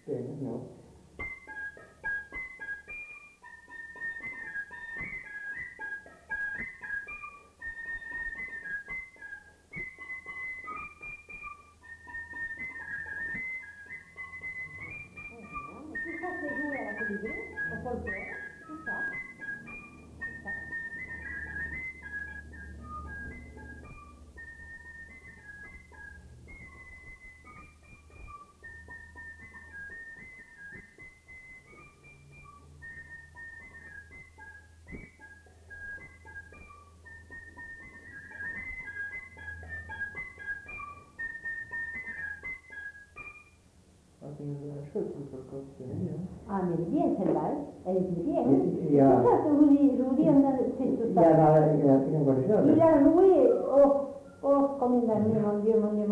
Bene, no. Chissà se lui era così, o qualcuno, chissà. Melodietenler, melodien. Ja. Rudian Ja, in Barcelona. Ila lui, kom in daar niemand,